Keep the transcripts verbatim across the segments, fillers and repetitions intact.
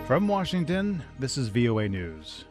From Washington, this is V O A News.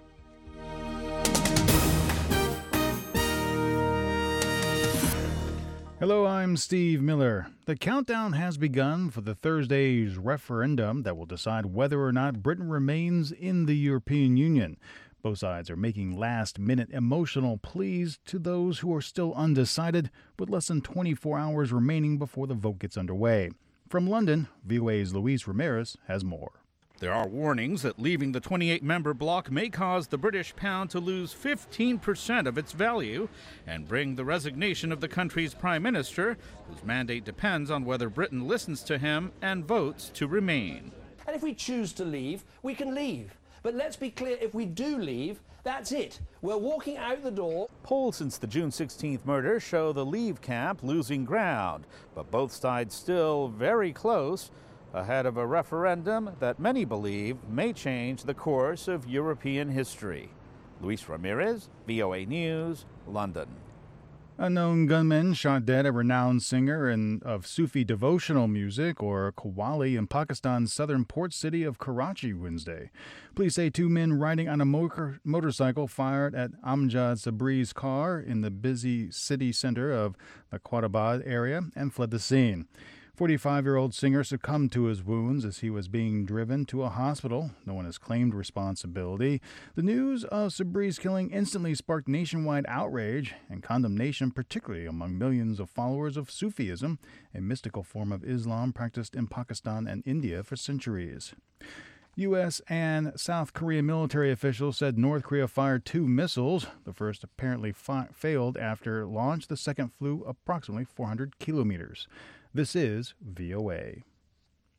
Hello, I'm Steve Miller. The countdown has begun for the Thursday's referendum that will decide whether or not Britain remains in the European Union. Both sides are making last-minute emotional pleas to those who are still undecided, with less than twenty-four hours remaining before the vote gets underway. From London, V O A's Luis Ramirez has more. There are warnings that leaving the twenty-eight member bloc may cause the British pound to lose fifteen percent of its value and bring the resignation of the country's prime minister, whose mandate depends on whether Britain listens to him and votes to remain. And if we choose to leave, we can leave. But let's be clear, if we do leave, that's it. We're walking out the door. Polls since the June sixteenth murder show the Leave camp losing ground, but both sides still very close, ahead of a referendum that many believe may change the course of European history. Luis Ramirez, V O A News, London. Unknown gunmen shot dead a renowned singer in, of Sufi devotional music, or Qawwali, in Pakistan's southern port city of Karachi Wednesday. Police say two men riding on a motor, motorcycle fired at Amjad Sabri's car in the busy city center of the Quatabad area and fled the scene. forty-five-year-old singer succumbed to his wounds as he was being driven to a hospital. No one has claimed responsibility. The news of Sabri's killing instantly sparked nationwide outrage and condemnation, particularly among millions of followers of Sufism, a mystical form of Islam practiced in Pakistan and India for centuries. U S and South Korean military officials said North Korea fired two missiles. The first apparently fi- failed after launch. The second flew approximately four hundred kilometers. This is V O A.